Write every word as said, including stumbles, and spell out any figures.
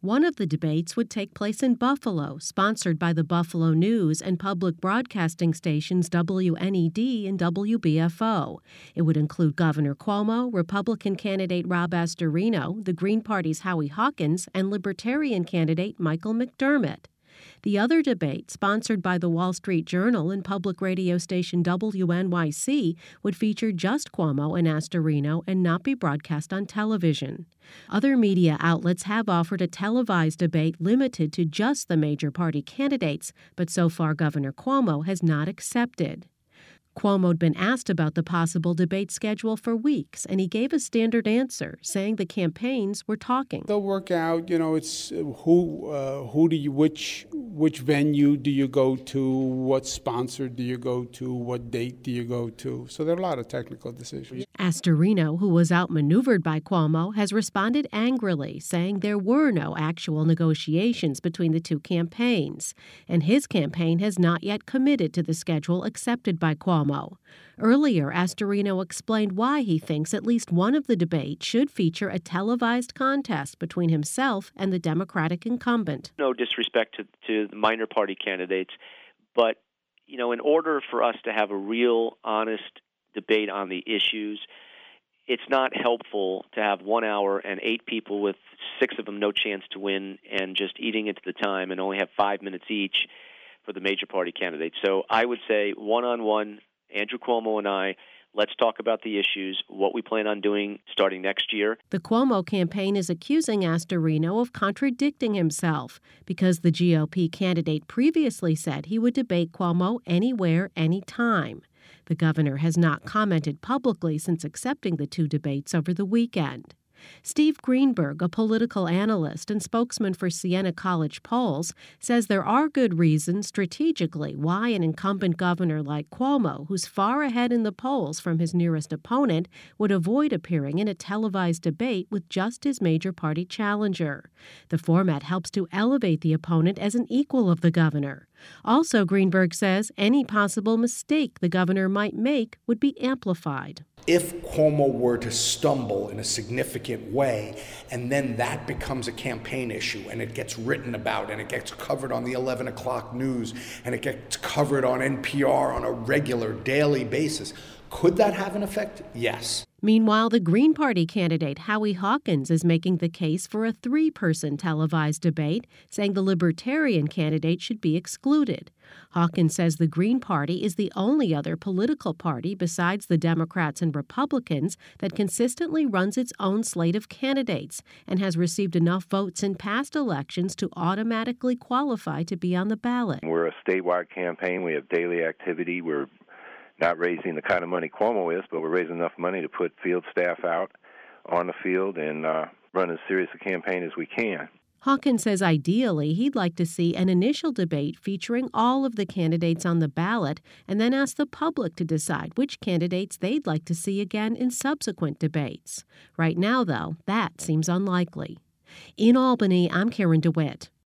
One of the debates would take place in Buffalo, sponsored by the Buffalo News and public broadcasting stations W N E D and W B F O. It would include Governor Cuomo, Republican candidate Rob Astorino, the Green Party's Howie Hawkins, and Libertarian candidate Michael McDermott. The other debate, sponsored by the Wall Street Journal and public radio station W N Y C, would feature just Cuomo and Astorino and not be broadcast on television. Other media outlets have offered a televised debate limited to just the major party candidates, but so far Governor Cuomo has not accepted. Cuomo'd been asked about the possible debate schedule for weeks, and he gave a standard answer, saying the campaigns were talking. They'll work out, you know, it's who, uh, who do you, which, which venue do you go to, what sponsor do you go to, what date do you go to. So there are a lot of technical decisions. Astorino, who was outmaneuvered by Cuomo, has responded angrily, saying there were no actual negotiations between the two campaigns, and his campaign has not yet committed to the schedule accepted by Cuomo. Earlier, Astorino explained why he thinks at least one of the debates should feature a televised contest between himself and the Democratic incumbent. No disrespect to, to the minor party candidates, but, you know, in order for us to have a real, honest debate on the issues, it's not helpful to have one hour and eight people with six of them no chance to win and just eating into the time and only have five minutes each for the major party candidates. So I would say one-on-one, Andrew Cuomo and I, let's talk about the issues, what we plan on doing starting next year. The Cuomo campaign is accusing Astorino of contradicting himself because the G O P candidate previously said he would debate Cuomo anywhere, anytime. The governor has not commented publicly since accepting the two debates over the weekend. Steve Greenberg, a political analyst and spokesman for Siena College Polls, says there are good reasons strategically why an incumbent governor like Cuomo, who's far ahead in the polls from his nearest opponent, would avoid appearing in a televised debate with just his major party challenger. The format helps to elevate the opponent as an equal of the governor. Also, Greenberg says any possible mistake the governor might make would be amplified. If Cuomo were to stumble in a significant way, and then that becomes a campaign issue, and it gets written about, and it gets covered on the eleven o'clock news, and it gets covered on N P R on a regular, daily basis, could that have an effect? Yes. Meanwhile, the Green Party candidate Howie Hawkins is making the case for a three-person televised debate, saying the Libertarian candidate should be excluded. Hawkins says the Green Party is the only other political party besides the Democrats and Republicans that consistently runs its own slate of candidates and has received enough votes in past elections to automatically qualify to be on the ballot. We're a statewide campaign. We have daily activity. We're not raising the kind of money Cuomo is, but we're raising enough money to put field staff out on the field and uh, run as serious a campaign as we can. Hawkins says ideally he'd like to see an initial debate featuring all of the candidates on the ballot and then ask the public to decide which candidates they'd like to see again in subsequent debates. Right now, though, that seems unlikely. In Albany, I'm Karen DeWitt.